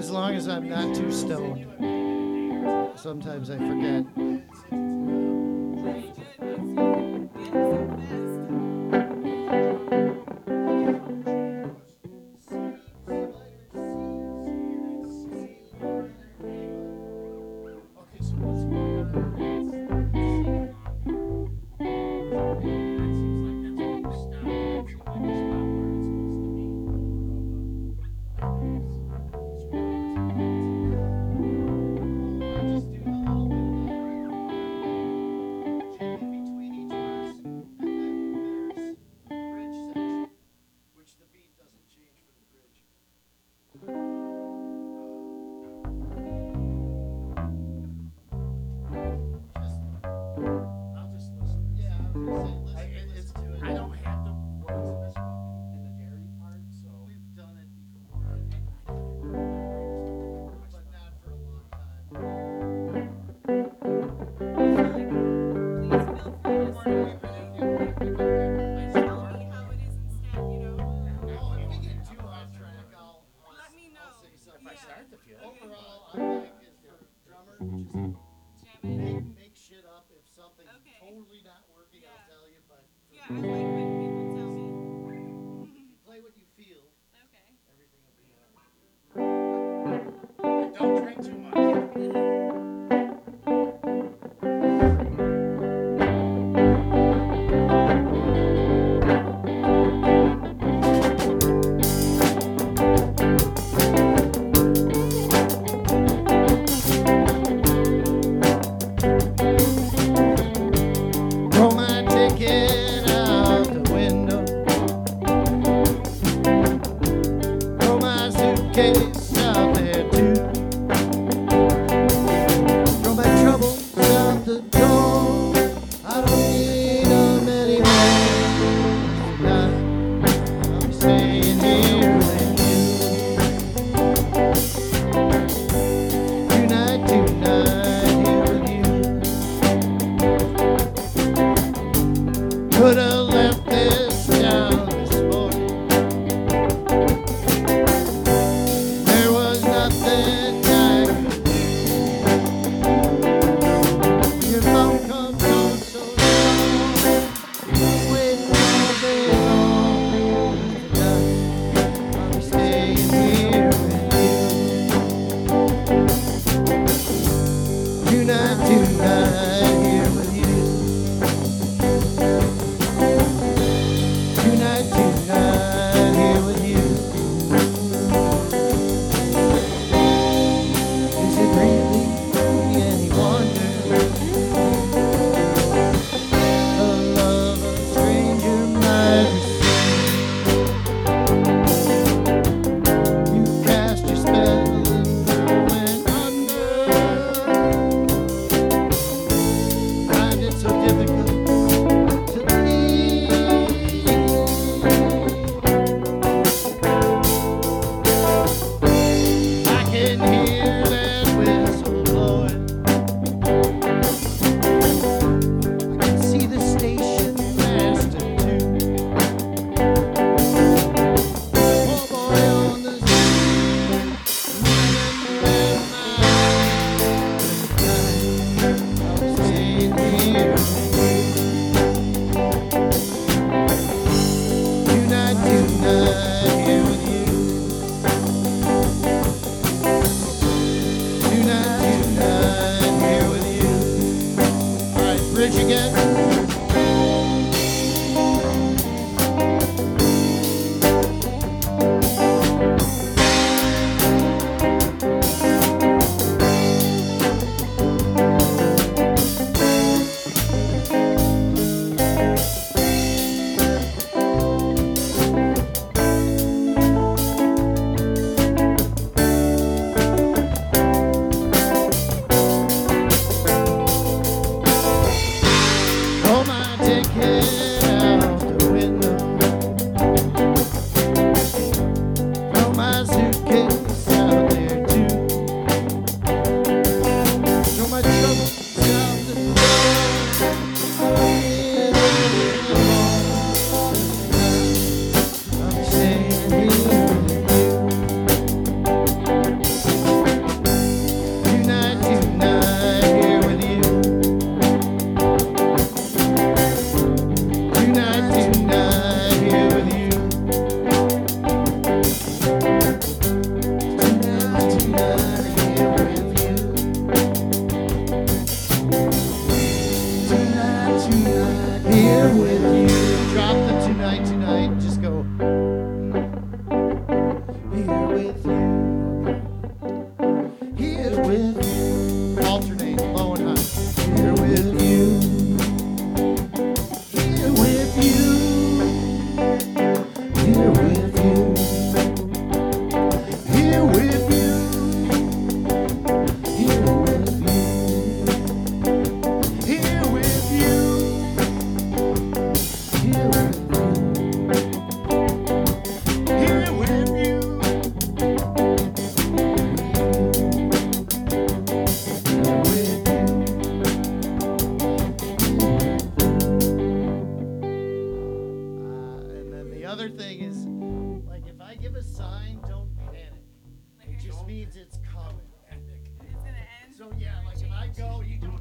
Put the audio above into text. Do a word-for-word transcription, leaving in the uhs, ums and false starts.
As long as I'm not too stoned. Sometimes I forget. Tonight Tonight, tonight, here with you. Tonight, tonight, here with you. Tonight, tonight, here with you. Drop the tonight, tonight. Just go. Here with you. Here with you. Alternate low and high. Here with you. Here with you. Here with you. Here with you. Here with you. Here with you. Here with you. Here with you. Other thing is, like, if I give a sign, don't panic. It just means it's coming. It's gonna end. So yeah, like if I go, you don't